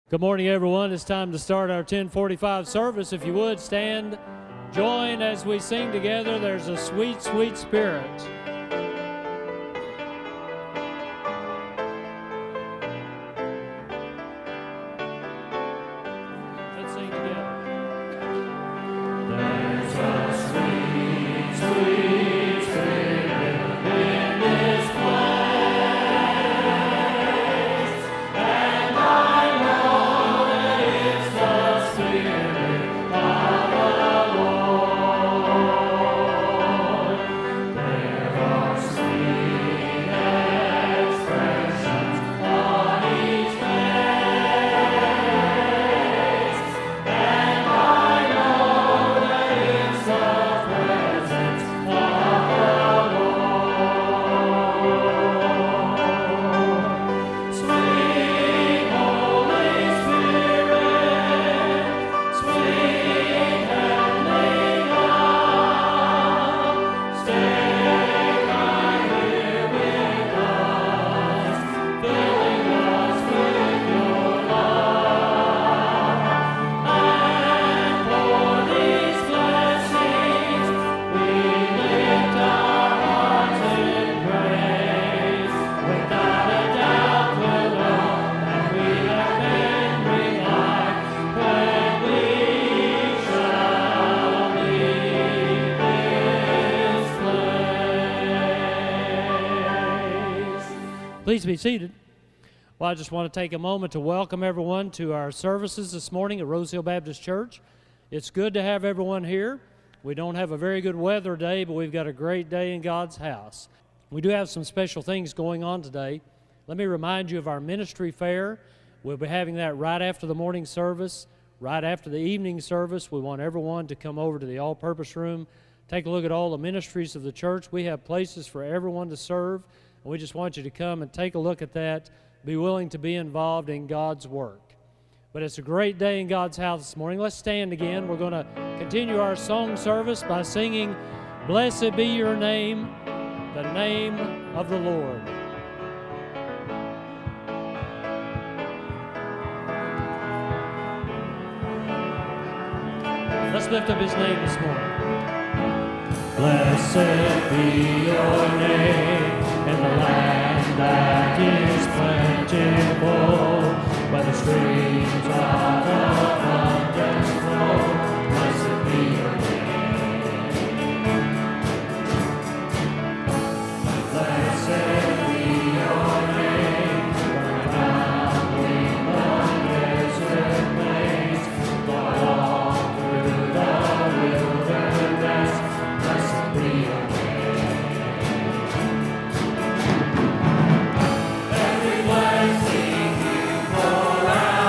Good morning, everyone. It's time to start our 10:45 service. If you would, stand, join as we sing together. There's a sweet, sweet spirit. Let's sing together. There's a sweet, sweet spirit in this place, and I know that it's the Spirit of the Lord. There are sweet expressions on each face, and I know that it's the presence of the Lord. Sweet Holy Spirit, sweet heavenly love, stay right here with us, filling us with your love. And for these blessings, we lift our hearts in praise. Without a doubt, we'll know that we have been revived when we shall leave this place. Please be seated. Well, I just want to take a moment to welcome everyone to our services this morning at Rose Hill Baptist Church. It's good to have everyone here. We don't have a very good weather day, but we've got a great day in God's house. We do have some special things going on today. Let me remind you of our ministry fair. We'll be having that right after the morning service, right after the evening service. We want everyone to come over to the all-purpose room, take a look at all the ministries of the church. We have places for everyone to serve, and we just want you to come and take a look at that, be willing to be involved in God's work. But it's a great day in God's house this morning. Let's stand again. We're going to continue our song service by singing, "Blessed be your name, the name of the Lord." Let's lift up his name this morning. Blessed be your name in the land that is plentiful, where the streams of abundance flow. Blessed be your name. Blessed be your name, where founding the desert plains, God all through the wilderness. Blessed be your name. Every blessing you pour out.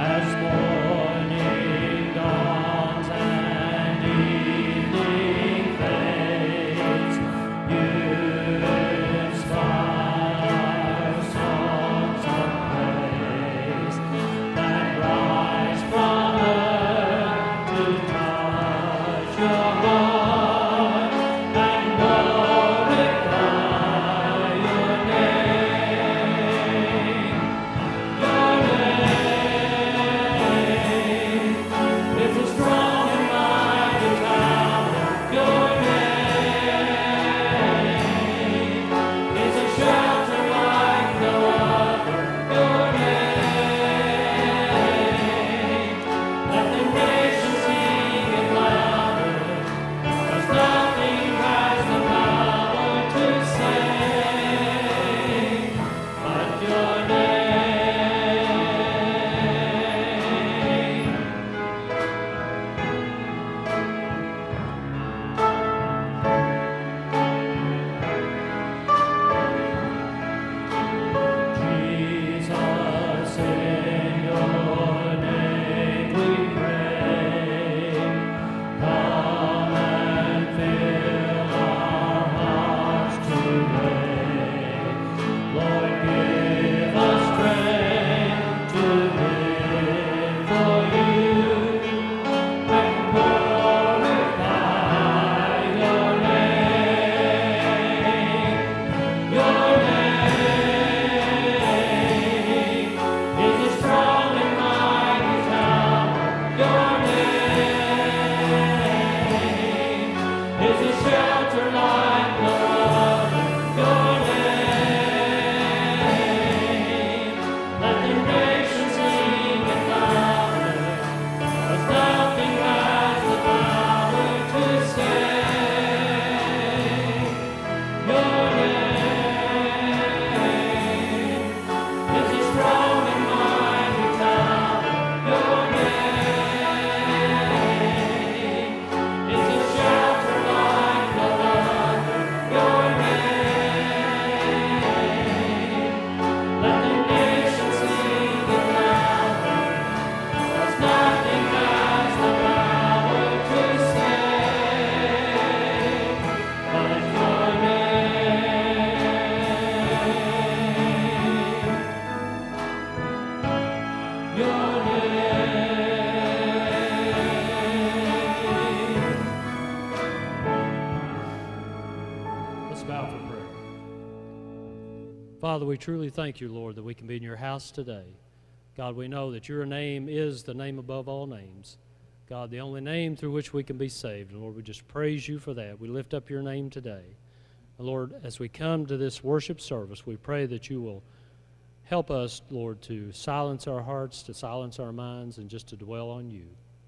Father, we truly thank you, Lord, that we can be in your house today. God, we know that your name is the name above all names. God, the only name through which we can be saved. And Lord, we just praise you for that. We lift up your name today. And Lord, as we come to this worship service, we pray that you will help us, Lord, to silence our hearts, to silence our minds, and just to dwell on you.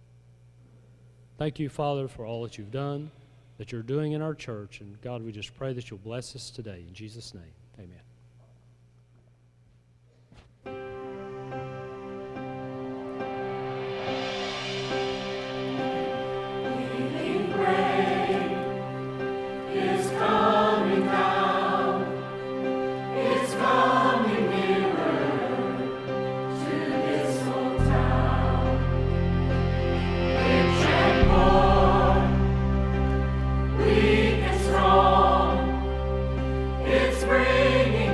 Thank you, Father, for all that you've done, that you're doing in our church. And God, we just pray that you'll bless us today. In Jesus' name, amen. Weak and strong, it's bringing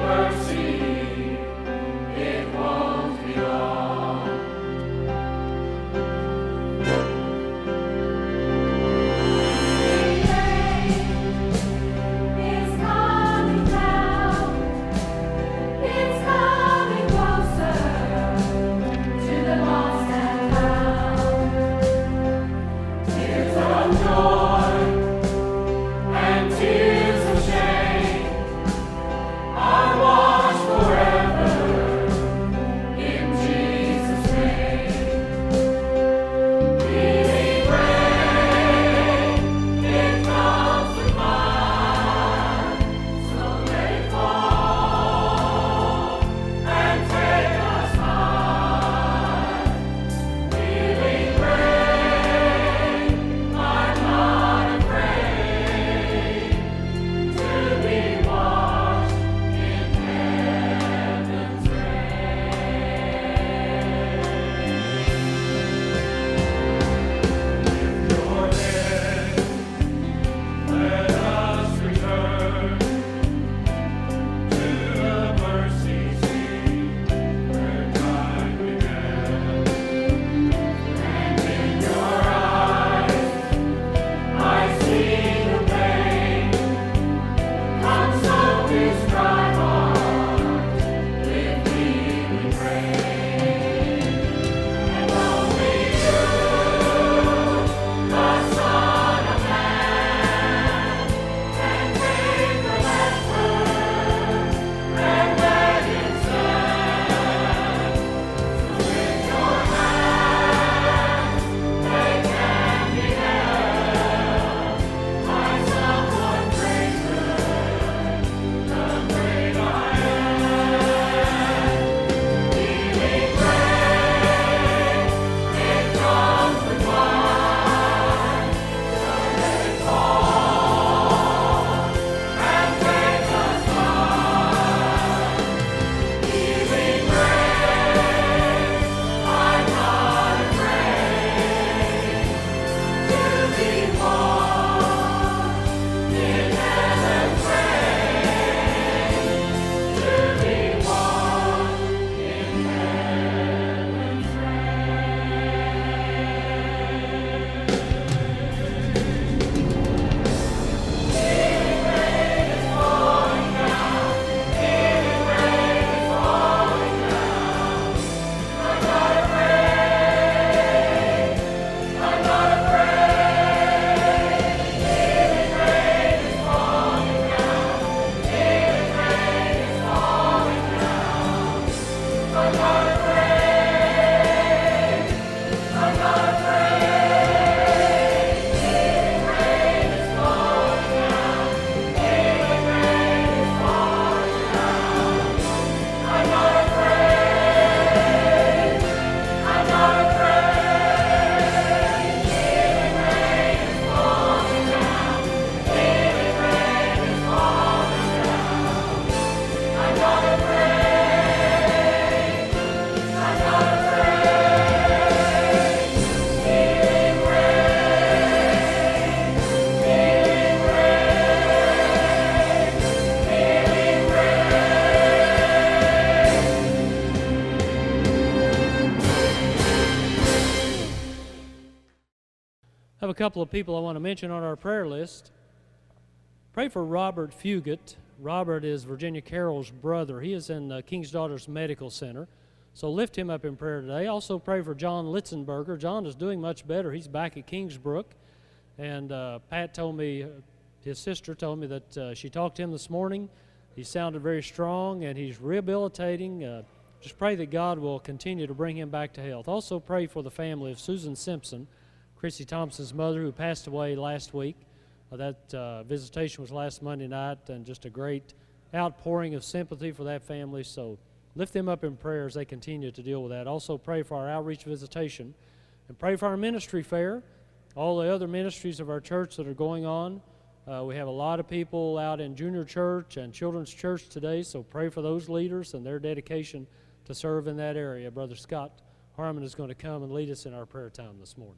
I have a couple of people I want to mention on our prayer list. Pray for Robert Fugit. Robert is Virginia Carroll's brother. He is in King's Daughters Medical Center. So lift him up in prayer today. Also pray for John Litzenberger. John is doing much better. He's back at Kingsbrook. And Pat told me, his sister told me that she talked to him this morning. He sounded very strong, and he's rehabilitating. Just pray that God will continue to bring him back to health. Also pray for the family of Susan Simpson, Chrissy Thompson's mother, who passed away last week. That visitation was last Monday night, and just a great outpouring of sympathy for that family. So lift them up in prayer as they continue to deal with that. Also pray for our outreach visitation, and pray for our ministry fair, all the other ministries of our church that are going on. We have a lot of people out in junior church and children's church today, so pray for those leaders and their dedication to serve in that area. Brother Scott Harmon is going to come and lead us in our prayer time this morning.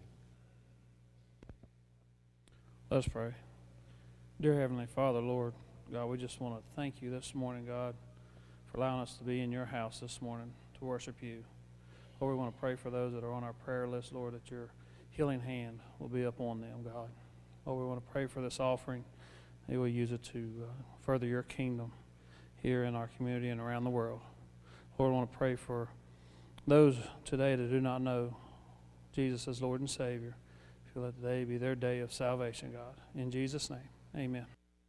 Let's pray. Dear Heavenly Father, Lord, God, we just want to thank you this morning, God, for allowing us to be in your house this morning to worship you. Lord, we want to pray for those that are on our prayer list, Lord, that your healing hand will be upon them, God. Lord, we want to pray for this offering. That we'll use it to further your kingdom here in our community and around the world. Lord, I want to pray for those today that do not know Jesus as Lord and Savior. Feel that today be their day of salvation, God. In Jesus' name, amen.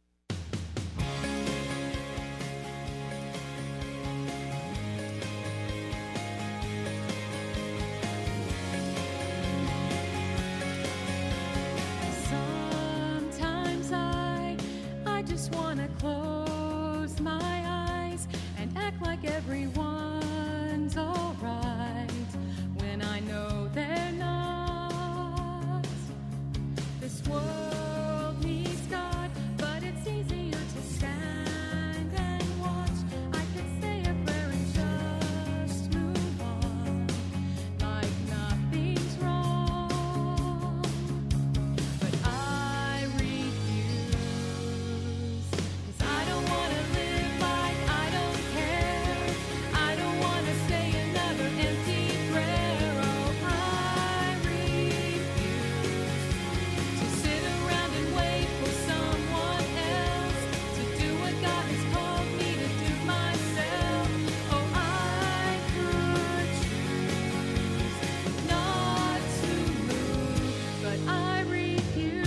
Sometimes I just want to close my eyes and act like everyone's all right when I know they're not. This world needs God, but it's easier to stand and watch. I could say a prayer and just move on, like nothing's wrong. But I refuse, 'cause I don't want to live like I don't care. I don't want to say another empty prayer. Oh, I refuse to sit around and wait for someone else to do what God has called me to do myself. Oh, I could choose not to move, but I refuse.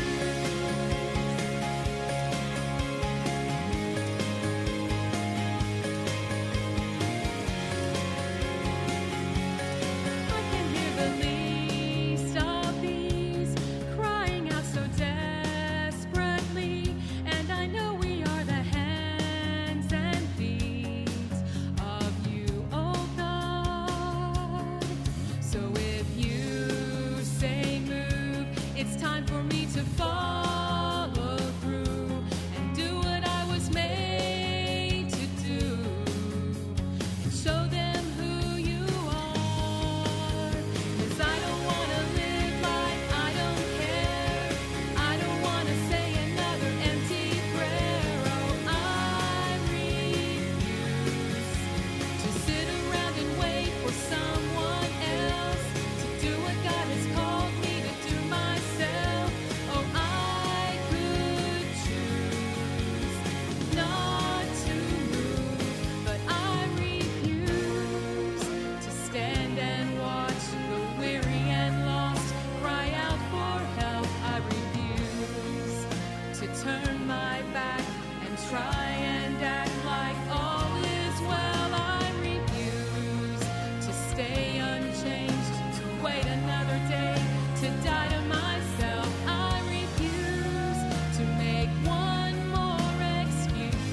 I can hear the least of these crying out so desperately, and I know we are the hands and feet of you, oh God. So if you say move, it's time for me to follow through and do what I was made to do, and show them who you are. 'Cause I don't want to live like I don't care. I don't want to say another empty prayer. Oh, I refuse to sit around and wait for someone else to do what God has called me to do myself. Oh, I could choose not to move, but I refuse to stand and watch the weary and lost cry out for help. I refuse to turn my back and try and act like all is well. I refuse to stay unchanged, to wait another day, to die to myself. I refuse to make one more excuse,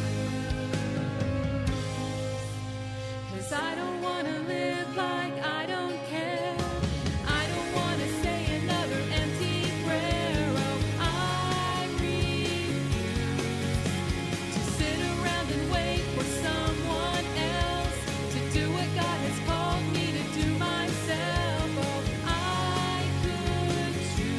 'cause I don't want to live like I don't care. I don't want to say another empty prayer. Oh, I refuse to sit around and wait for someone else to do what God has called me to do myself. Oh, I could choose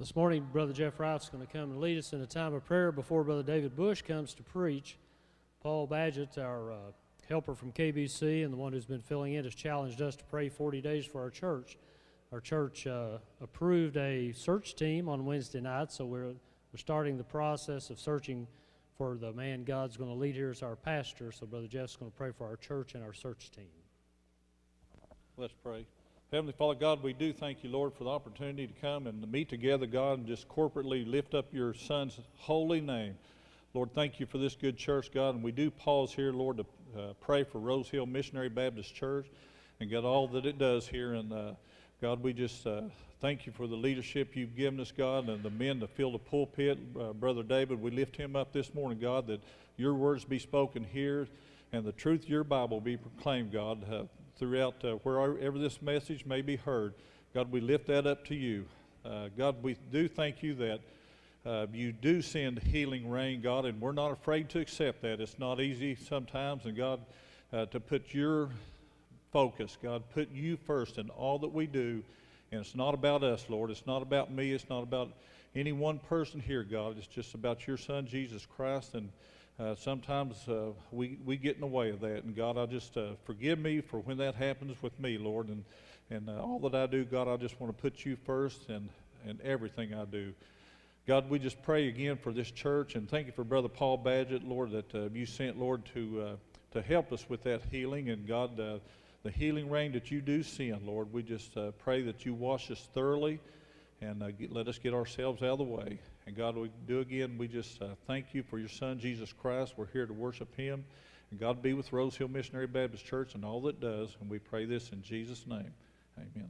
This morning, Brother Jeff Wright's going to come and lead us in a time of prayer before Brother David Bush comes to preach. Paul Badgett, our helper from KBC and the one who's been filling in, has challenged us to pray 40 days for our church. Our church approved a search team on Wednesday night, so we're starting the process of searching for the man God's going to lead here as our pastor. So Brother Jeff's going to pray for our church and our search team. Let's pray. Heavenly Father, God, we do thank you, Lord, for the opportunity to come and to meet together, God, and just corporately lift up your Son's holy name. Lord, thank you for this good church, God, and we do pause here, Lord, to pray for Rose Hill Missionary Baptist Church and God, all that it does here. And God, we just thank you for the leadership you've given us, God, and the men to fill the pulpit. Brother David, we lift him up this morning, God, that your words be spoken here and the truth of your Bible be proclaimed, God, throughout wherever this message may be heard. God, we lift that up to you. God, we do thank you that you do send healing rain, God, and we're not afraid to accept that. It's not easy sometimes, and God, to put your focus, God, put you first in all that we do, and it's not about us, Lord. It's not about me. It's not about any one person here, God. It's just about your Son, Jesus Christ, and sometimes we get in the way of that. And God, I just forgive me for when that happens with me, Lord. And all that I do, God, I just want to put you first in everything I do. God, we just pray again for this church, and thank you for Brother Paul Badgett, Lord, that you sent, Lord, to help us with that healing. And God, the healing rain that you do send, Lord, we just pray that you wash us thoroughly and let us get ourselves out of the way. And God, we do again, we just thank you for your Son, Jesus Christ. We're here to worship him. And God be with Rose Hill Missionary Baptist Church and all that does. And we pray this in Jesus' name. Amen.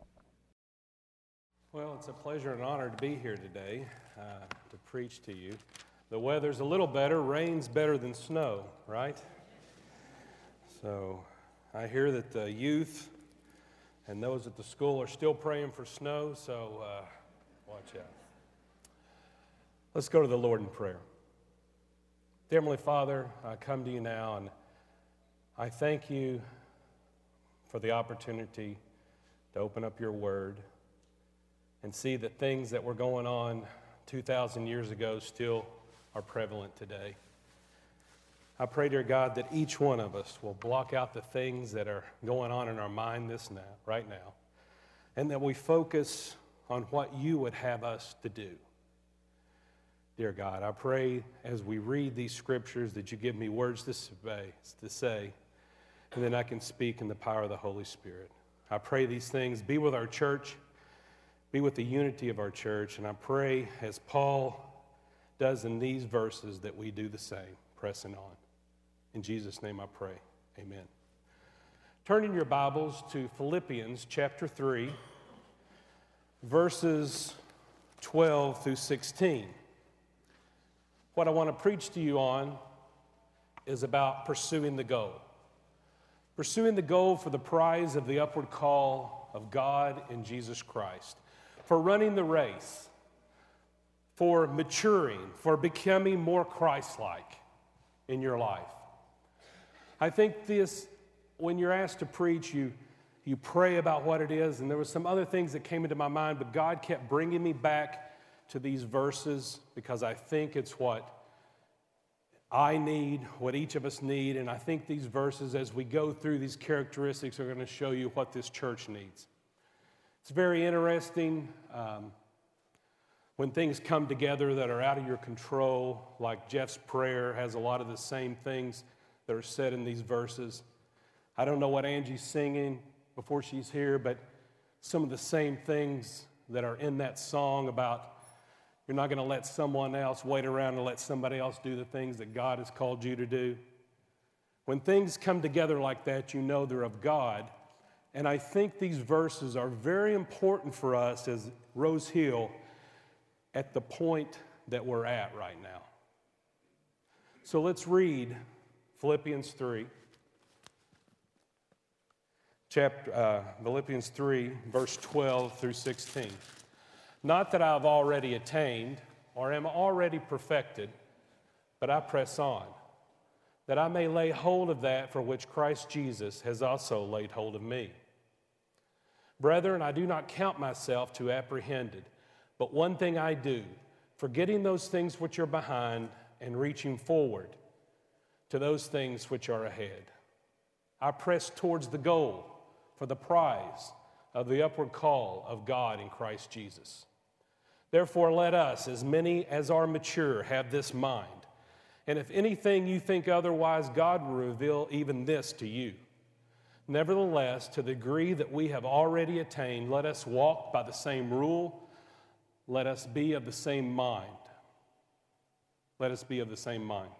Well, it's a pleasure and honor to be here today to preach to you. The weather's a little better. Rain's better than snow, right? So I hear that the youth and those at the school are still praying for snow, so watch out. Let's go to the Lord in prayer. Dear Heavenly Father, I come to you now, and I thank you for the opportunity to open up your word and see that things that were going on 2,000 years ago still are prevalent today. I pray, dear God, that each one of us will block out the things that are going on in our mind right now, and that we focus on what you would have us to do. Dear God, I pray as we read these scriptures that you give me words to say, and then I can speak in the power of the Holy Spirit. I pray these things. Be with our church. Be with the unity of our church. And I pray, as Paul does in these verses, that we do the same, pressing on. In Jesus' name I pray. Amen. Turn in your Bibles to Philippians chapter 3, verses 12 through 16. What I want to preach to you on is about pursuing the goal. Pursuing the goal for the prize of the upward call of God in Jesus Christ. For running the race. For maturing. For becoming more Christ-like in your life. I think this, when you're asked to preach, you pray about what it is, and there were some other things that came into my mind, but God kept bringing me back to these verses because I think it's what I need, what each of us need, and I think these verses, as we go through these characteristics, are going to show you what this church needs. It's very interesting when things come together that are out of your control, like Jeff's prayer has a lot of the same things that are said in these verses. I don't know what Angie's singing before she's here, but some of the same things that are in that song about you're not going to let someone else wait around and let somebody else do the things that God has called you to do. When things come together like that, you know they're of God. And I think these verses are very important for us as Rose Hill at the point that we're at right now. So let's read Philippians 3. Philippians 3, verse 12 through 16. Not that I have already attained or am already perfected, but I press on, that I may lay hold of that for which Christ Jesus has also laid hold of me. Brethren, I do not count myself to have apprehended, But one thing I do, forgetting those things which are behind and reaching forward to those things which are ahead. I press towards the goal for the prize of the upward call of God in Christ Jesus. Therefore, let us, as many as are mature, have this mind. And if anything you think otherwise, God will reveal even this to you. Nevertheless, to the degree that we have already attained, let us walk by the same rule. Let us be of the same mind. Let us be of the same mind.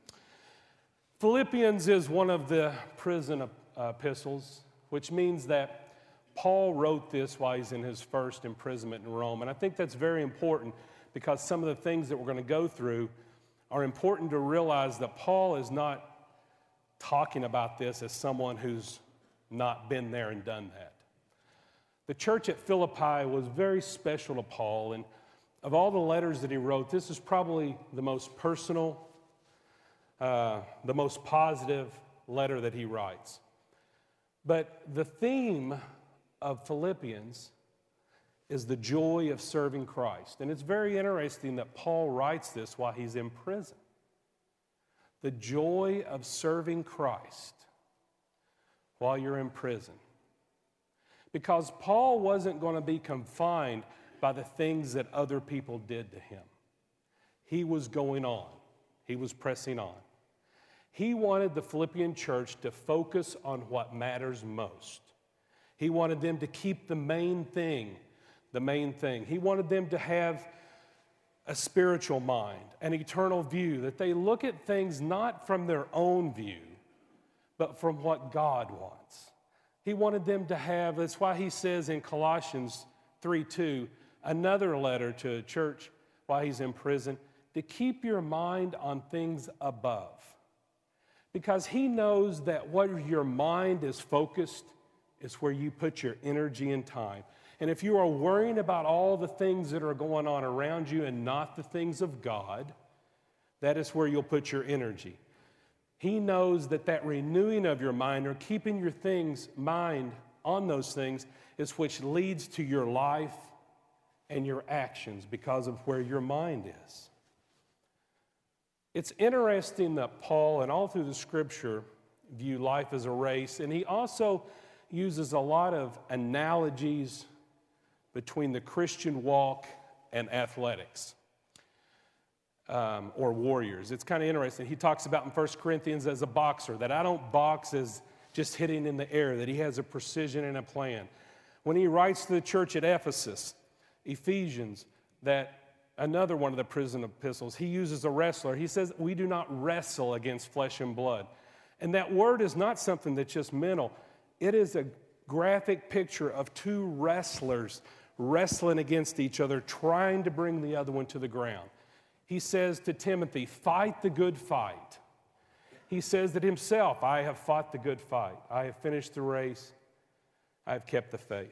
Philippians is one of the prison epistles, which means that Paul wrote this while he's in his first imprisonment in Rome. And I think that's very important because some of the things that we're going to go through are important to realize that Paul is not talking about this as someone who's not been there and done that. The church at Philippi was very special to Paul, and of all the letters that he wrote, this is probably the most personal, the most positive letter that he writes. But the theme of Philippians is the joy of serving Christ. And it's very interesting that Paul writes this while he's in prison. The joy of serving Christ while you're in prison. Because Paul wasn't going to be confined by the things that other people did to him. He was going on. He was pressing on. He wanted the Philippian church to focus on what matters most. He wanted them to keep the main thing the main thing. He wanted them to have a spiritual mind, an eternal view, that they look at things not from their own view, but from what God wants. He wanted them to have, that's why he says in Colossians 3:2, another letter to a church while he's in prison, to keep your mind on things above. Because he knows that where your mind is focused is where you put your energy and time. And if you are worrying about all the things that are going on around you and not the things of God, that is where you'll put your energy. He knows that that renewing of your mind or keeping your mind on those things is which leads to your life and your actions because of where your mind is. It's interesting that Paul, and all through the scripture, view life as a race, and he also uses a lot of analogies between the Christian walk and athletics or warriors. It's kind of interesting. He talks about in 1 Corinthians as a boxer, that I don't box as just hitting in the air, that he has a precision and a plan. When he writes to the church at Ephesus, Ephesians, that another one of the prison epistles, he uses a wrestler. He says, we do not wrestle against flesh and blood. And that word is not something that's just mental. It is a graphic picture of two wrestlers wrestling against each other, trying to bring the other one to the ground. He says to Timothy, fight the good fight. He says that himself, I have fought the good fight. I have finished the race. I have kept the faith.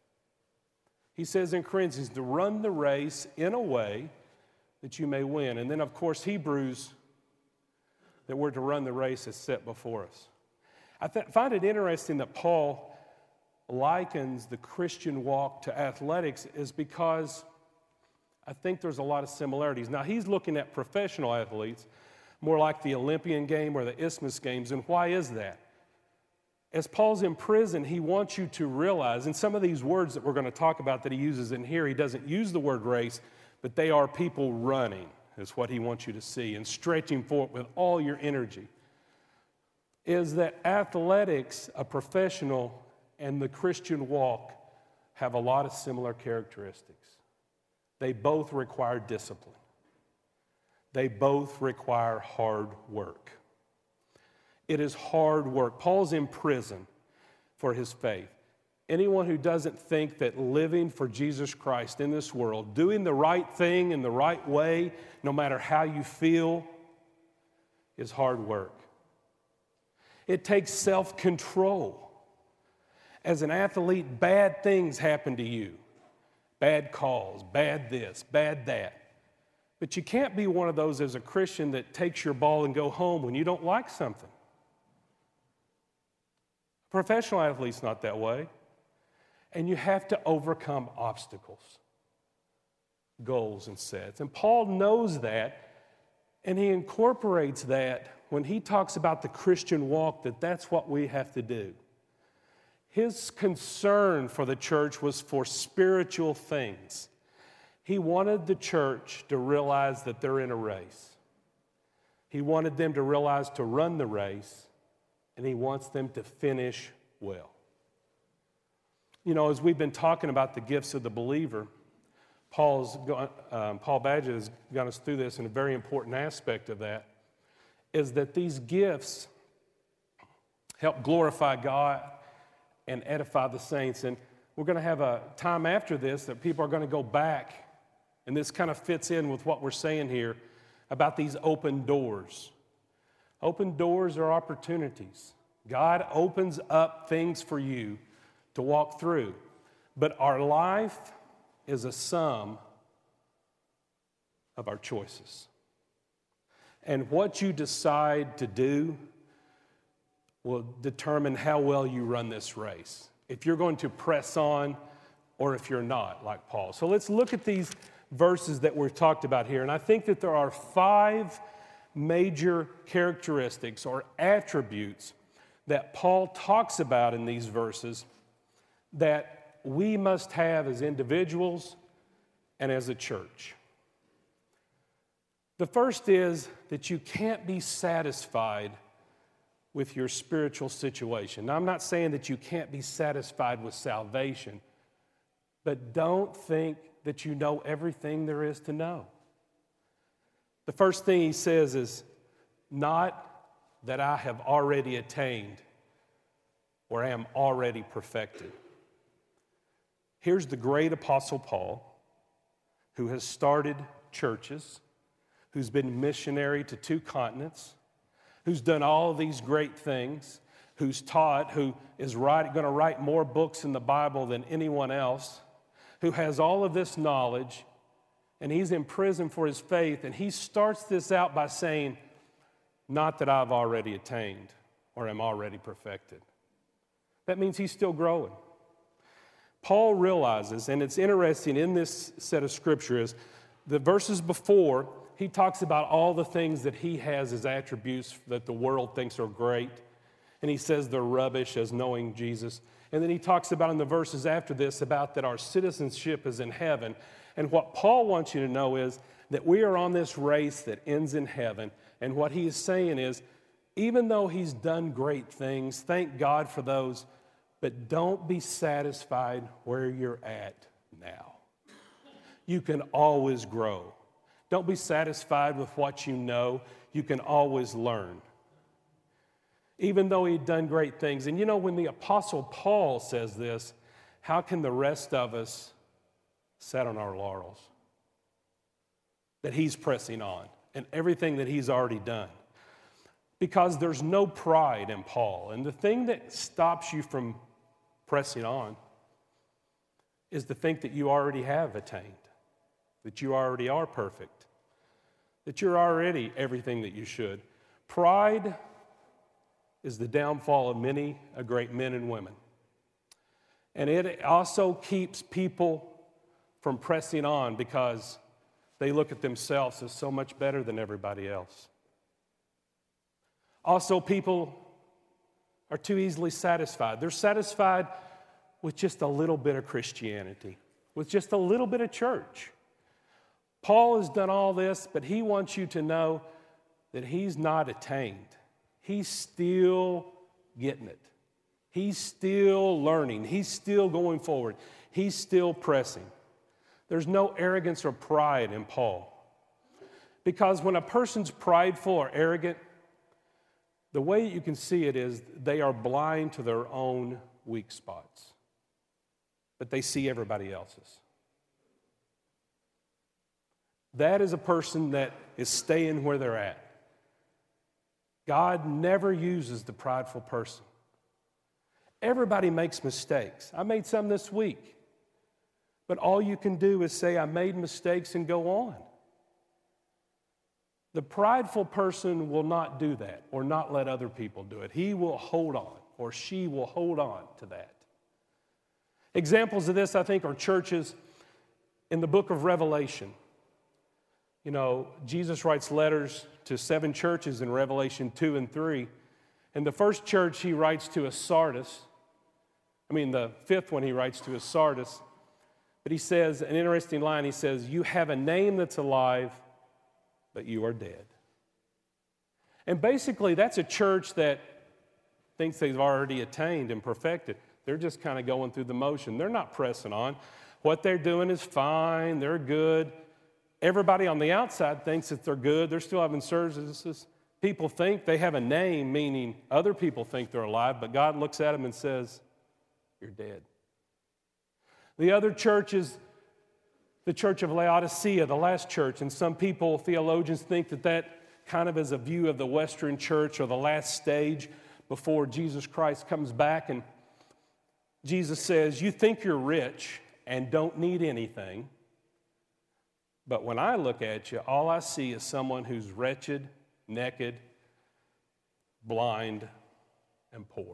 He says in Corinthians to run the race in a way that you may win. And then, of course, Hebrews, that we're to run the race as set before us. I find it interesting that Paul likens the Christian walk to athletics is because I think there's a lot of similarities. Now, he's looking at professional athletes, more like the Olympian game or the Isthmus Games, and why is that? As Paul's in prison, he wants you to realize, and some of these words that we're going to talk about that he uses in here, he doesn't use the word race, but they are people running, is what he wants you to see, and stretching forward with all your energy. Is that athletics, a professional, and the Christian walk have a lot of similar characteristics. They both require discipline. They both require hard work. It is hard work. Paul's in prison for his faith. Anyone who doesn't think that living for Jesus Christ in this world, doing the right thing in the right way, no matter how you feel, is hard work. It takes self-control. As an athlete, bad things happen to you. Bad calls, bad this, bad that. But you can't be one of those as a Christian that takes your ball and go home when you don't like something. A professional athlete's not that way. And you have to overcome obstacles. goals and sets. And Paul knows that, and he incorporates that when he talks about the Christian walk, that's what we have to do. His concern for the church was for spiritual things. He wanted the church to realize that they're in a race. He wanted them to realize to run the race, and he wants them to finish well. You know, as we've been talking about the gifts of the believer, Paul Badgett has gone us through this, and a very important aspect of that is that these gifts help glorify God and edify the saints. And we're going to have a time after this that people are going to go back, and this kind of fits in with what we're saying here about these open doors. Open doors are opportunities. God opens up things for you to walk through. But our life is a sum of our choices. And what you decide to do will determine how well you run this race. If you're going to press on or if you're not, like Paul. So let's look at these verses that we've talked about here. And I think that there are 5 major characteristics or attributes that Paul talks about in these verses that we must have as individuals and as a church. The first is that you can't be satisfied with your spiritual situation. Now, I'm not saying that you can't be satisfied with salvation, but don't think that you know everything there is to know. The first thing he says is, not that I have already attained or am already perfected. Here's the great Apostle Paul, who has started churches, who's been missionary to 2 continents, who's done all these great things, who's taught, who is going to write more books in the Bible than anyone else, who has all of this knowledge, and he's in prison for his faith, and he starts this out by saying, not that I've already attained or am already perfected. That means he's still growing. Paul realizes, and it's interesting in this set of scriptures, the verses before, he talks about all the things that he has as attributes that the world thinks are great. And he says they're rubbish as knowing Jesus. And then he talks about in the verses after this about that our citizenship is in heaven. And what Paul wants you to know is that we are on this race that ends in heaven. And what he is saying is, even though he's done great things, thank God for those, but don't be satisfied where you're at now. You can always grow. Don't be satisfied with what you know. You can always learn. Even though he'd done great things. And you know, when the Apostle Paul says this, how can the rest of us sit on our laurels? That he's pressing on and everything that he's already done. Because there's no pride in Paul. And the thing that stops you from pressing on is to think that you already have attained, that you already are perfect, that you're already everything that you should. Pride is the downfall of many great men and women. And it also keeps people from pressing on because they look at themselves as so much better than everybody else. Also, people are too easily satisfied. They're satisfied with just a little bit of Christianity, with just a little bit of church. Paul has done all this, but he wants you to know that he's not attained. He's still getting it. He's still learning. He's still going forward. He's still pressing. There's no arrogance or pride in Paul. Because when a person's prideful or arrogant, the way you can see it is they are blind to their own weak spots, but they see everybody else's. That is a person that is staying where they're at. God never uses the prideful person. Everybody makes mistakes. I made some this week. But all you can do is say, I made mistakes and go on. The prideful person will not do that or not let other people do it. He will hold on or she will hold on to that. Examples of this, I think, are churches in the book of Revelation, you know, Jesus writes letters to 7 churches in Revelation 2 and 3. And the first church he writes to is Sardis. The 5th one he writes to is Sardis. But he says, an interesting line, he says, you have a name that's alive, but you are dead. And basically, that's a church that thinks they've already attained and perfected. They're just kind of going through the motion. They're not pressing on. What they're doing is fine. They're good. Everybody on the outside thinks that they're good. They're still having services. People think they have a name, meaning other people think they're alive, but God looks at them and says, you're dead. The other church is the church of Laodicea, the last church, and some people, theologians, think that kind of is a view of the Western church or the last stage before Jesus Christ comes back. And Jesus says, you think you're rich and don't need anything, but when I look at you, all I see is someone who's wretched, naked, blind, and poor.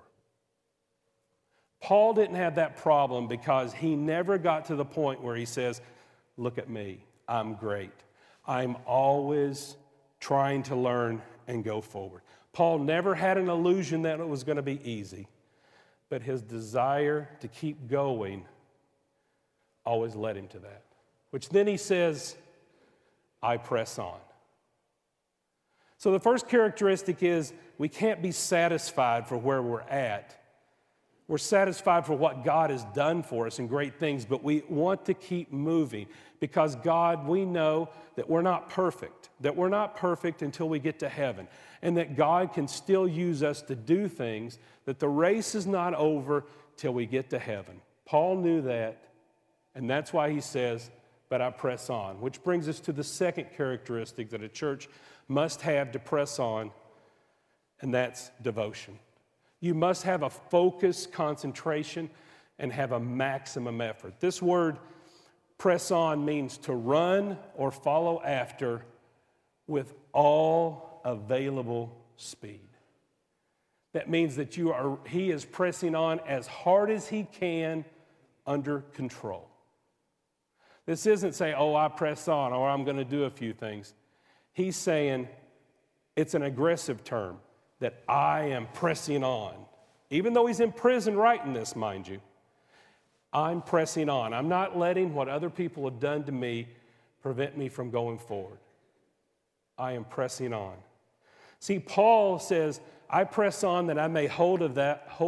Paul didn't have that problem because he never got to the point where he says, look at me, I'm great. I'm always trying to learn and go forward. Paul never had an illusion that it was going to be easy, but his desire to keep going always led him to that, which then he says, I press on. So the first characteristic is we can't be satisfied for where we're at. We're satisfied for what God has done for us and great things, but we want to keep moving because God, we know that we're not perfect until we get to heaven, and that God can still use us to do things, that the race is not over till we get to heaven. Paul knew that, and that's why he says, but I press on, which brings us to the second characteristic that a church must have to press on, and that's devotion. You must have a focused concentration and have a maximum effort. This word, press on, means to run or follow after with all available speed. That means that he is pressing on as hard as he can under control. This isn't saying, oh, I press on or I'm going to do a few things. He's saying it's an aggressive term, that I am pressing on. Even though he's in prison writing this, mind you, I'm pressing on. I'm not letting what other people have done to me prevent me from going forward. I am pressing on. See, Paul says, I press on that I may lay hold of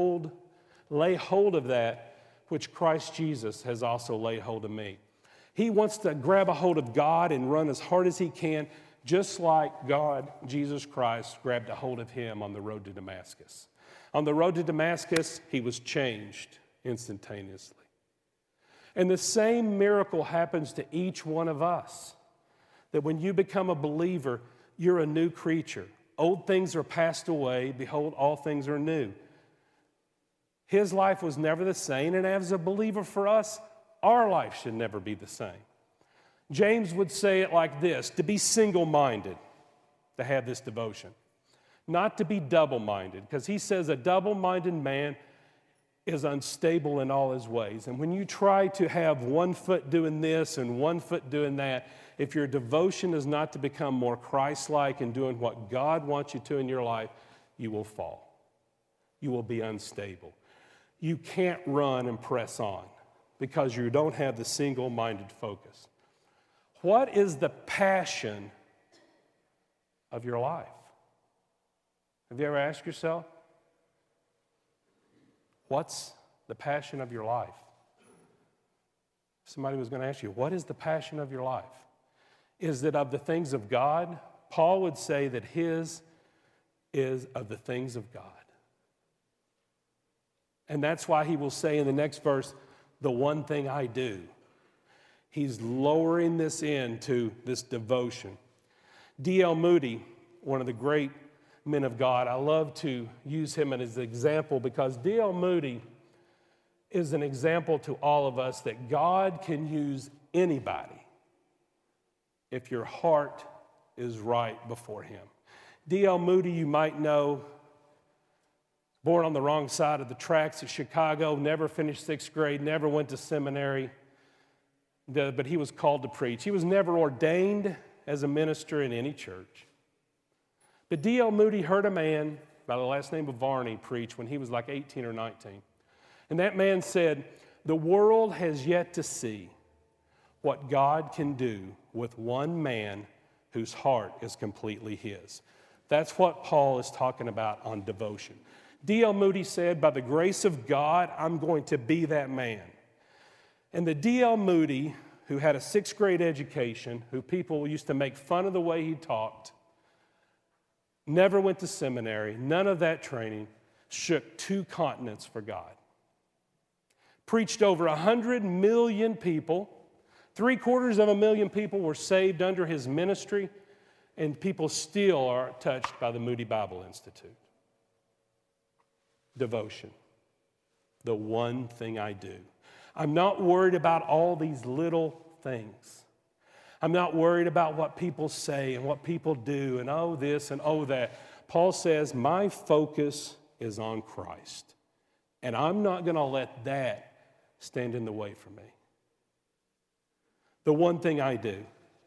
that which Christ Jesus has also laid hold of me. He wants to grab a hold of God and run as hard as he can, just like God, Jesus Christ, grabbed a hold of him on the road to Damascus. On the road to Damascus, he was changed instantaneously. And the same miracle happens to each one of us, that when you become a believer, you're a new creature. Old things are passed away. Behold, all things are new. His life was never the same, and as a believer for us, our life should never be the same. James would say it like this: to be single-minded, to have this devotion. Not to be double-minded, because he says a double-minded man is unstable in all his ways. And when you try to have one foot doing this and one foot doing that, if your devotion is not to become more Christ-like and doing what God wants you to in your life, you will fall. You will be unstable. You can't run and press on because you don't have the single-minded focus. What is the passion of your life? Have you ever asked yourself, what's the passion of your life? Somebody was going to ask you, what is the passion of your life? Is it of the things of God? Paul would say that his is of the things of God. And that's why he will say in the next verse, the one thing I do. He's lowering this into this devotion. D.L. Moody, one of the great men of God, I love to use him as an example because D.L. Moody is an example to all of us that God can use anybody if your heart is right before him. D.L. Moody, you might know, born on the wrong side of the tracks at Chicago, never finished 6th grade, never went to seminary, but he was called to preach. He was never ordained as a minister in any church. But D.L. Moody heard a man by the last name of Varney preach when he was like 18 or 19. And that man said, "The world has yet to see what God can do with one man whose heart is completely his." That's what Paul is talking about on devotion. D.L. Moody said, "By the grace of God, I'm going to be that man." And the D.L. Moody, who had a 6th grade education, who people used to make fun of the way he talked, never went to seminary, none of that training, shook 2 continents for God. Preached over 100 million people. 750,000 people were saved under his ministry, and people still are touched by the Moody Bible Institute. Devotion. The one thing I do. I'm not worried about all these little things. I'm not worried about what people say and what people do and oh this and oh that. Paul says, my focus is on Christ. And I'm not going to let that stand in the way for me. The one thing I do.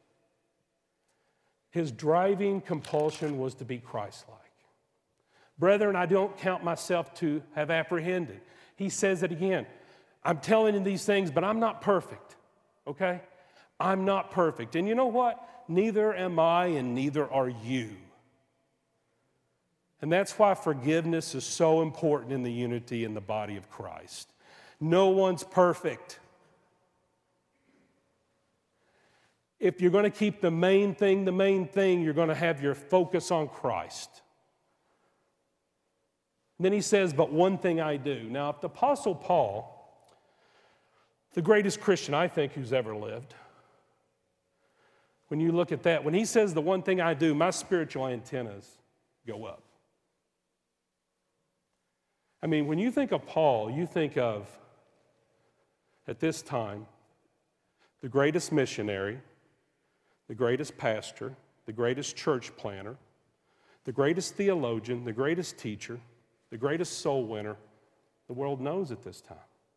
His driving compulsion was to be Christ-like. Brethren, I don't count myself to have apprehended. He says it again. I'm telling you these things, but I'm not perfect, okay? I'm not perfect. And you know what? Neither am I, and neither are you. And that's why forgiveness is so important in the unity in the body of Christ. No one's perfect. If you're going to keep the main thing, you're going to have your focus on Christ. And then he says, but one thing I do. Now, if the Apostle Paul, the greatest Christian I think who's ever lived, when you look at that, when he says the one thing I do, my spiritual antennas go up. I mean, when you think of Paul, you think of, at this time, the greatest missionary, the greatest pastor, the greatest church planter, the greatest theologian, the greatest teacher, the greatest soul winner the world knows at this time.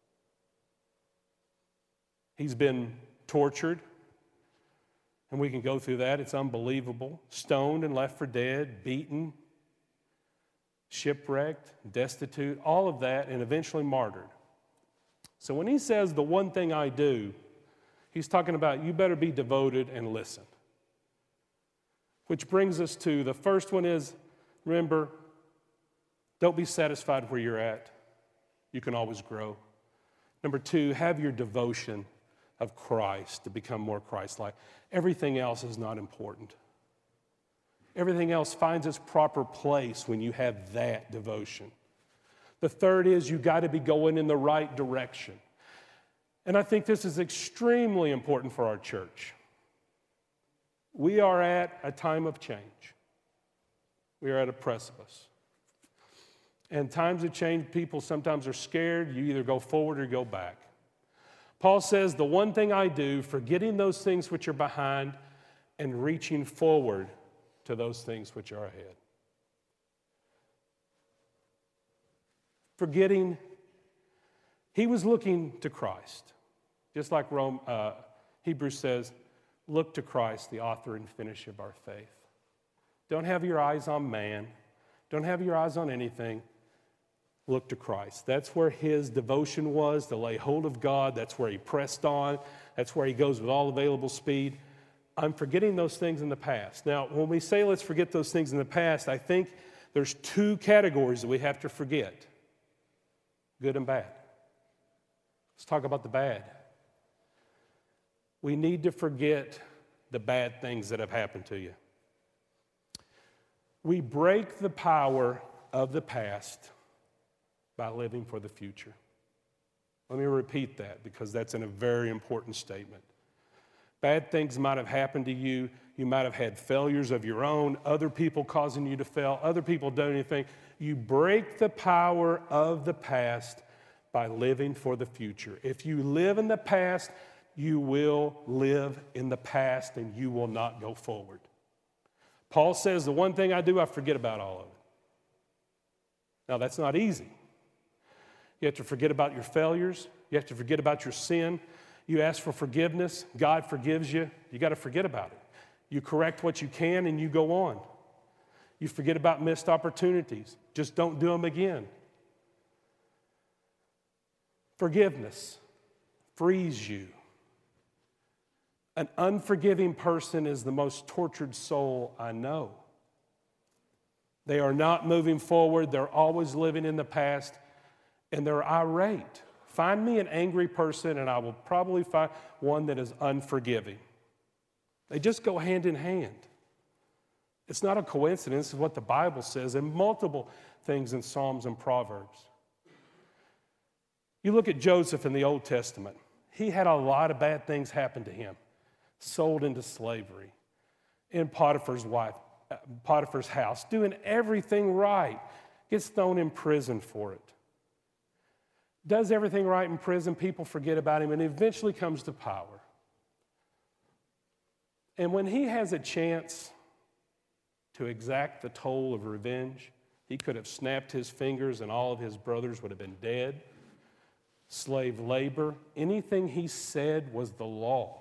He's been tortured, and we can go through that. It's unbelievable. Stoned and left for dead, beaten, shipwrecked, destitute, all of that, and eventually martyred. So when he says the one thing I do, he's talking about you better be devoted and listen. Which brings us to the first one is, remember, don't be satisfied where you're at. You can always grow. Number 2, have your devotion of Christ to become more Christ-like. Everything else is not important. Everything else finds its proper place when you have that devotion. The third is you got to be going in the right direction. And I think this is extremely important for our church. We are at a time of change. We are at a precipice. And times of change, people sometimes are scared. You either go forward or go back. Paul says, the one thing I do, forgetting those things which are behind and reaching forward to those things which are ahead. Forgetting, he was looking to Christ. Just like Hebrews says, look to Christ, the author and finisher of our faith. Don't have your eyes on man. Don't have your eyes on anything. Look to Christ. That's where his devotion was, to lay hold of God. That's where he pressed on. That's where he goes with all available speed. I'm forgetting those things in the past. Now, when we say let's forget those things in the past, I think there's 2 categories that we have to forget. Good and bad. Let's talk about the bad. We need to forget the bad things that have happened to you. We break the power of the past by living for the future. Let me repeat that because that's a very important statement. Bad things might have happened to you. You might have had failures of your own, other people causing you to fail, other people doing anything. You break the power of the past by living for the future. If you live in the past, you will live in the past and you will not go forward. Paul says, the one thing I do, I forget about all of it. Now, that's not easy. You have to forget about your failures. You have to forget about your sin. You ask for forgiveness, God forgives you. You got to forget about it. You correct what you can and you go on. You forget about missed opportunities. Just don't do them again. Forgiveness frees you. An unforgiving person is the most tortured soul I know. They are not moving forward. They're always living in the past, and they're irate. Find me an angry person, and I will probably find one that is unforgiving. They just go hand in hand. It's not a coincidence. It's what the Bible says in multiple things in Psalms and Proverbs. You look at Joseph in the Old Testament. He had a lot of bad things happen to him. Sold into slavery, in Potiphar's house, doing everything right, gets thrown in prison for it. Does everything right in prison, people forget about him, and eventually comes to power. And when he has a chance to exact the toll of revenge, he could have snapped his fingers and all of his brothers would have been dead. Slave labor, anything he said was the law.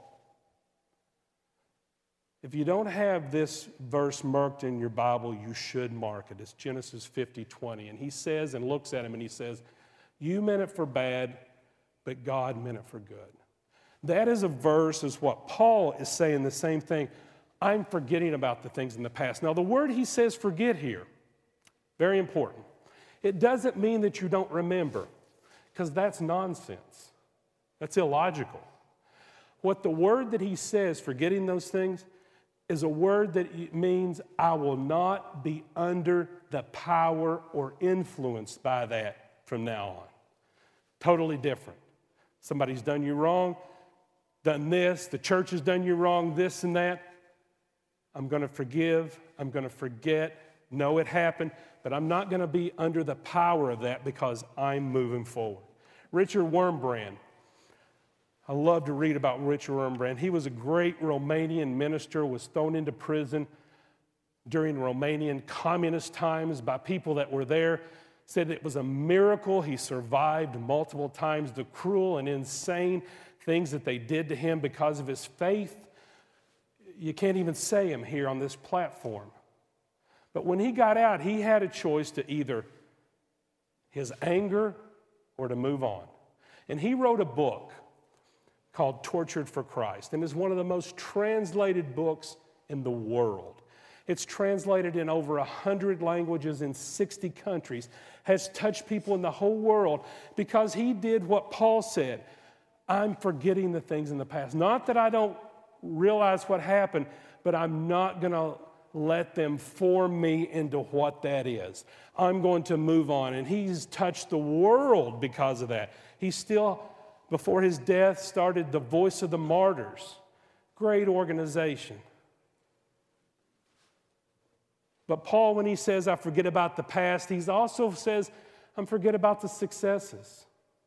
If you don't have this verse marked in your Bible, you should mark it. It's Genesis 50:20. And he says and looks at him and he says, you meant it for bad, but God meant it for good. That is a verse, is what Paul is saying the same thing. I'm forgetting about the things in the past. Now, the word he says forget here, very important. It doesn't mean that you don't remember, because that's nonsense. That's illogical. What the word that he says, forgetting those things, is a word that means I will not be under the power or influenced by that from now on. Totally different. Somebody's done you wrong, done this, the church has done you wrong, this and that. I'm going to forgive, I'm going to forget, know it happened, but I'm not going to be under the power of that because I'm moving forward. Richard Wurmbrand. I love to read about Richard Wurmbrand. He was a great Romanian minister, was thrown into prison during Romanian communist times by people that were there. Said it was a miracle he survived multiple times the cruel and insane things that they did to him because of his faith. You can't even say him here on this platform. But when he got out, he had a choice to either his anger or to move on. And he wrote a book called Tortured for Christ, and is one of the most translated books in the world. It's translated in over 100 languages in 60 countries, has touched people in the whole world because he did what Paul said. I'm forgetting the things in the past. Not that I don't realize what happened, but I'm not going to let them form me into what that is. I'm going to move on, and he's touched the world because of that. He's still, before his death, started the Voice of the Martyrs. Great organization. But Paul, when he says, I forget about the past, he also says, I forget about the successes.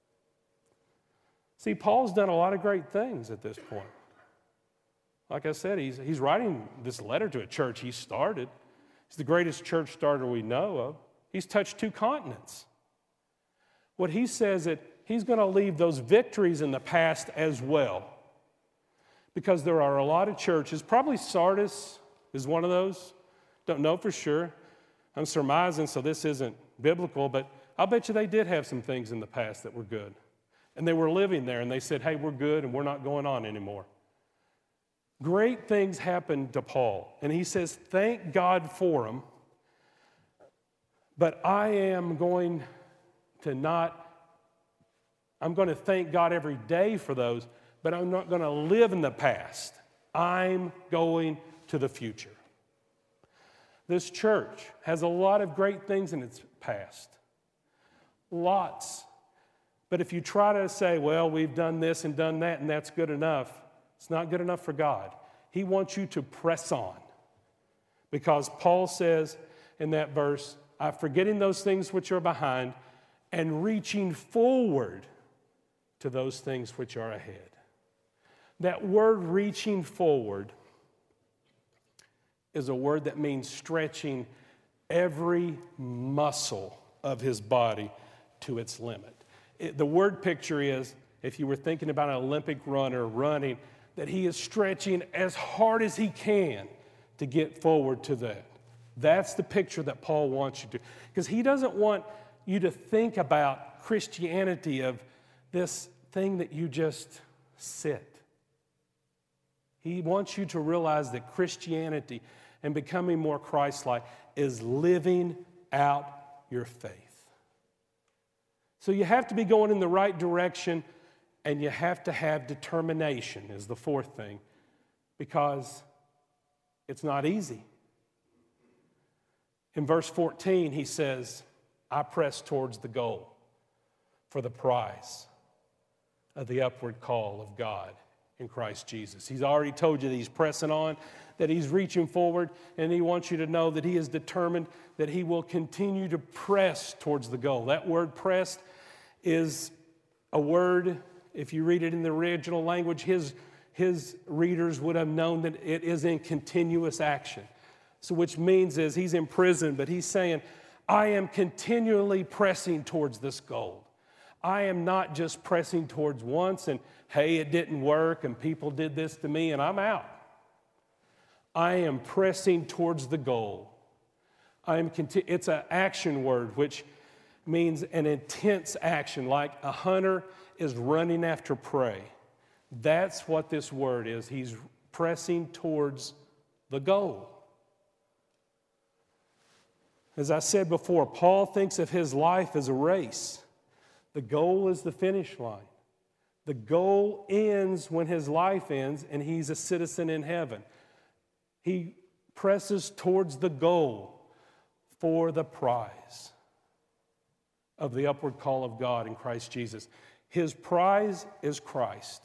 See, Paul's done a lot of great things at this point. Like I said, he's writing this letter to a church he started. He's the greatest church starter we know of. He's touched 2 continents. What he says that he's going to leave those victories in the past as well. Because there are a lot of churches, probably Sardis is one of those. Don't know for sure. I'm surmising, so this isn't biblical, but I'll bet you they did have some things in the past that were good. And they were living there, and they said, hey, we're good, and we're not going on anymore. Great things happened to Paul, and he says, thank God for them, but I'm going to thank God every day for those, but I'm not going to live in the past. I'm going to the future. This church has a lot of great things in its past. Lots. But if you try to say, well, we've done this and done that, and that's good enough, it's not good enough for God. He wants you to press on. Because Paul says in that verse, I'm forgetting those things which are behind and reaching forward to those things which are ahead. That word reaching forward is a word that means stretching every muscle of his body to its limit. The word picture is, if you were thinking about an Olympic runner running, that he is stretching as hard as he can to get forward to that. That's the picture that Paul wants you to, because he doesn't want you to think about Christianity of this thing that you just sit. He wants you to realize that Christianity and becoming more Christ-like is living out your faith. So you have to be going in the right direction, and you have to have determination is the fourth thing, because it's not easy. In verse 14, he says, I press towards the goal for the prize of the upward call of God in Christ Jesus. He's already told you that he's pressing on, that he's reaching forward, and he wants you to know that he is determined that he will continue to press towards the goal. That word pressed is a word, if you read it in the original language, his readers would have known that it is in continuous action. So which means is he's in prison, but he's saying, I am continually pressing towards this goal. I am not just pressing towards once and, hey, it didn't work and people did this to me and I'm out. I am pressing towards the goal. It's an action word, which means an intense action, like a hunter is running after prey. That's what this word is. He's pressing towards the goal. As I said before, Paul thinks of his life as a race. The goal is the finish line. The goal ends when his life ends and he's a citizen in heaven. He presses towards the goal for the prize of the upward call of God in Christ Jesus. His prize is Christ.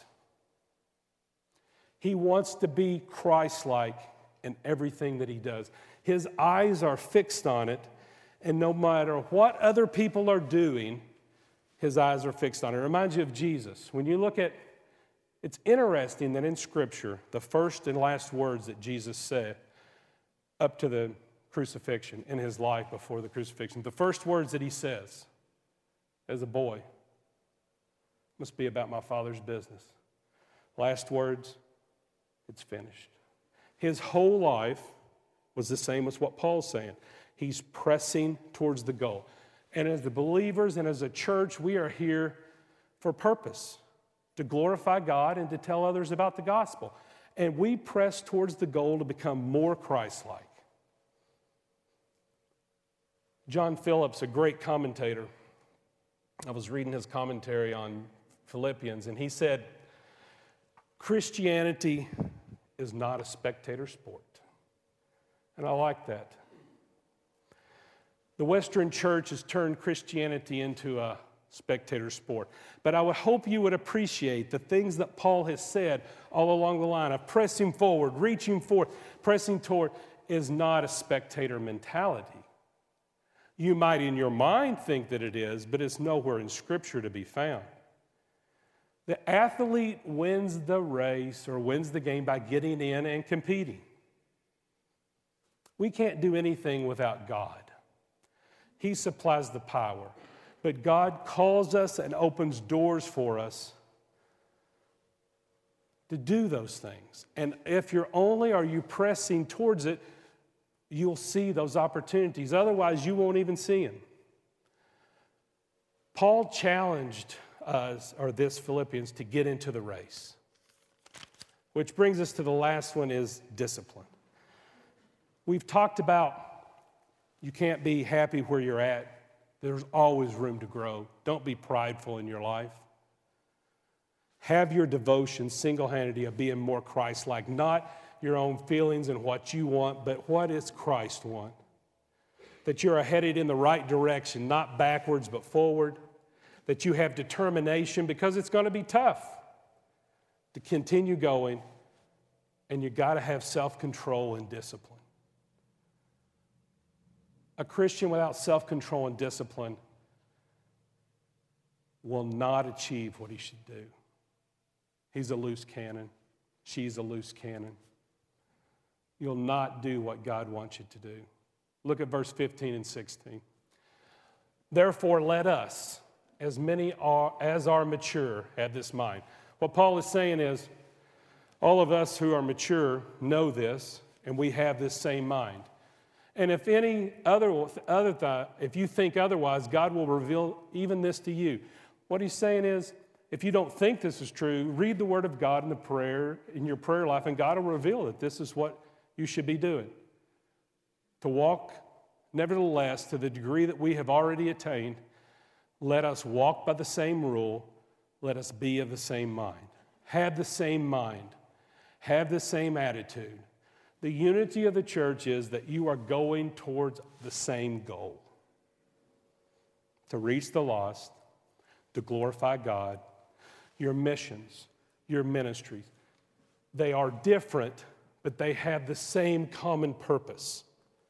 He wants to be Christ-like in everything that he does. His eyes are fixed on it, and no matter what other people are doing, his eyes are fixed on it. It reminds you of Jesus. When you look at, it's interesting that in Scripture, the first and last words that Jesus said up to the crucifixion in his life before the crucifixion, the first words that he says as a boy must be about my Father's business. Last words, it's finished. His whole life was the same as what Paul's saying. He's pressing towards the goal. And as the believers and as a church, we are here for purpose, to glorify God and to tell others about the gospel. And we press towards the goal to become more Christ-like. John Phillips, a great commentator, I was reading his commentary on Philippians, and he said, Christianity is not a spectator sport. And I like that. The Western church has turned Christianity into a spectator sport. But I would hope you would appreciate the things that Paul has said all along the line of pressing forward, reaching forth, pressing toward is not a spectator mentality. You might in your mind think that it is, but it's nowhere in Scripture to be found. The athlete wins the race or wins the game by getting in and competing. We can't do anything without God. He supplies the power. But God calls us and opens doors for us to do those things. And if are you pressing towards it, you'll see those opportunities. Otherwise, you won't even see them. Paul challenged us, or this Philippians, to get into the race. Which brings us to the last one, is discipline. We've talked about you can't be happy where you're at. There's always room to grow. Don't be prideful in your life. Have your devotion single-handedly of being more Christ-like, not your own feelings and what you want, but what does Christ want? That you're headed in the right direction, not backwards but forward. That you have determination, because it's going to be tough to continue going, and you got to have self-control and discipline. A Christian without self-control and discipline will not achieve what he should do. He's a loose cannon. She's a loose cannon. You'll not do what God wants you to do. Look at verse 15 and 16. Therefore, let us, as many as are mature have this mind. What Paul is saying is, all of us who are mature know this, and we have this same mind. And if if you think otherwise, God will reveal even this to you. What he's saying is, if you don't think this is true, read the Word of God in your prayer life, and God will reveal that this is what you should be doing. To walk, nevertheless, to the degree that we have already attained, let us walk by the same rule, let us be of the same mind. Have the same mind. Have the same attitude. The unity of the church is that you are going towards the same goal. To reach the lost, to glorify God. Your missions, your ministries, they are different, but they have the same common purpose.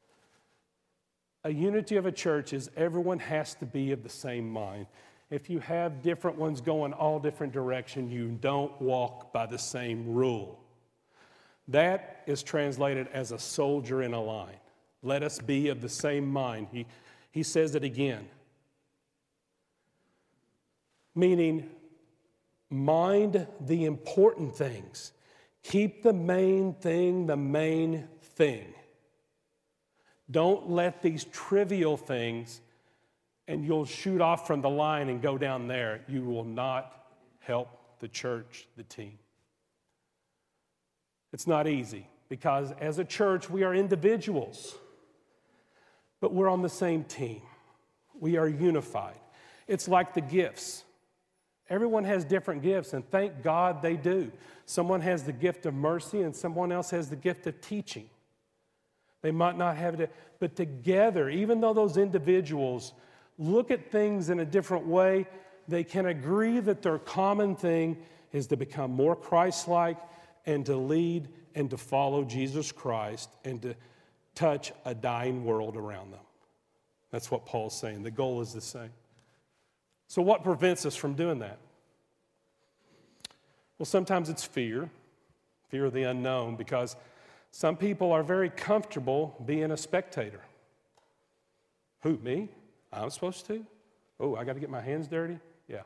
A unity of a church is everyone has to be of the same mind. If you have different ones going all different directions, you don't walk by the same rule. That is translated as a soldier in a line. Let us be of the same mind. He says it again. Meaning, mind the important things. Keep the main thing the main thing. Don't let these trivial things, and you'll shoot off from the line and go down there. You will not help the church, the team. It's not easy because as a church, we are individuals, but we're on the same team. We are unified. It's like the gifts. Everyone has different gifts, and thank God they do. Someone has the gift of mercy, and someone else has the gift of teaching. They might not have it, but together, even though those individuals look at things in a different way, they can agree that their common thing is to become more Christ-like and to lead and to follow Jesus Christ and to touch a dying world around them. That's what Paul's saying. The goal is the same. So what prevents us from doing that? Well, sometimes it's fear of the unknown, because some people are very comfortable being a spectator. Who, me? I'm supposed to? Oh, I got to get my hands dirty? Yeah.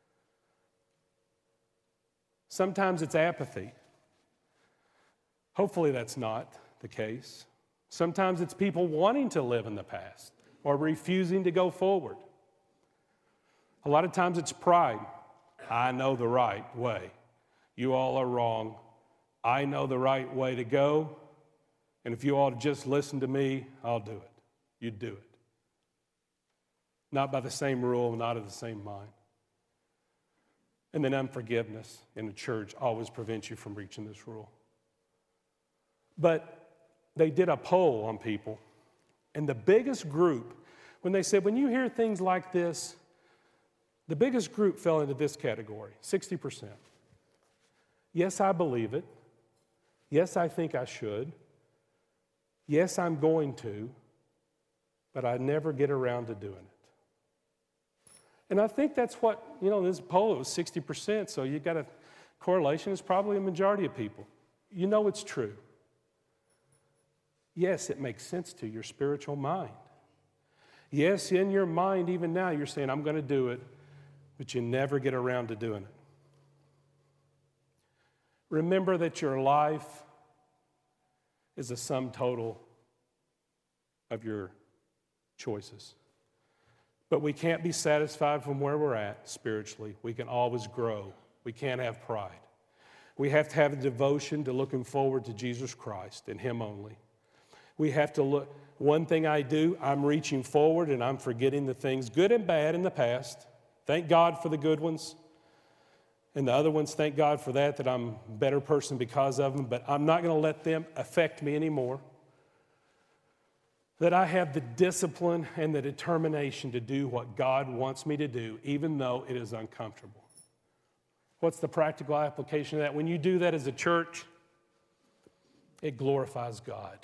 Sometimes it's apathy. Hopefully that's not the case. Sometimes it's people wanting to live in the past or refusing to go forward. A lot of times it's pride. I know the right way. You all are wrong. I know the right way to go, and if you all just listen to me, I'll do it. You do it. Not by the same rule, not of the same mind. And then unforgiveness in the church always prevents you from reaching this rule. But they did a poll on people, and the biggest group, when they said, when you hear things like this, the biggest group fell into this category, 60%. Yes, I believe it. Yes, I think I should. Yes, I'm going to, but I never get around to doing it. And I think that's what, this poll was 60%, so you got a correlation. It's probably a majority of people. You know it's true. Yes, it makes sense to your spiritual mind. Yes, in your mind, even now, you're saying, I'm going to do it, but you never get around to doing it. Remember that your life is a sum total of your choices. But we can't be satisfied from where we're at spiritually. We can always grow. We can't have pride. We have to have a devotion to looking forward to Jesus Christ and Him only. We have to look. One thing I do, I'm reaching forward and I'm forgetting the things, good and bad, in the past. Thank God for the good ones. And the other ones, thank God for that I'm a better person because of them. But I'm not going to let them affect me anymore. That I have the discipline and the determination to do what God wants me to do, even though it is uncomfortable. What's the practical application of that? When you do that as a church, it glorifies God.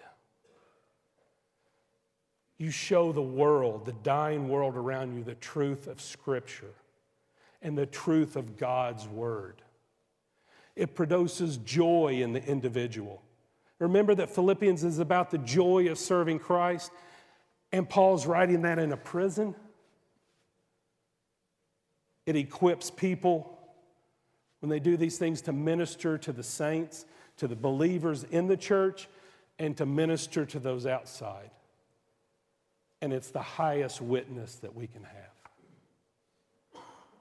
You show the world, the dying world around you, the truth of Scripture and the truth of God's Word. It produces joy in the individual. Remember that Philippians is about the joy of serving Christ, and Paul's writing that in a prison. It equips people when they do these things to minister to the saints, to the believers in the church, and to minister to those outside. And it's the highest witness that we can have.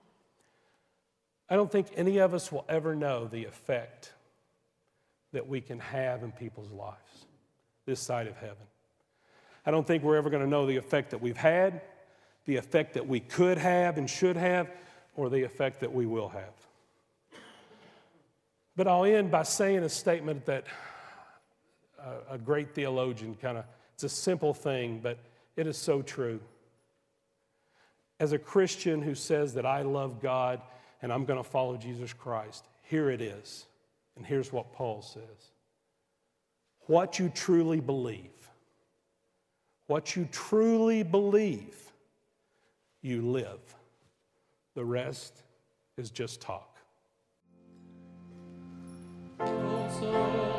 I don't think any of us will ever know the effect that we can have in people's lives this side of heaven. I don't think we're ever going to know the effect that we've had, the effect that we could have and should have, or the effect that we will have. But I'll end by saying a statement that a great theologian it's a simple thing, but it is so true. As a Christian who says that I love God and I'm going to follow Jesus Christ, here it is. And here's what Paul says. What you truly believe, you live. The rest is just talk. Oh, so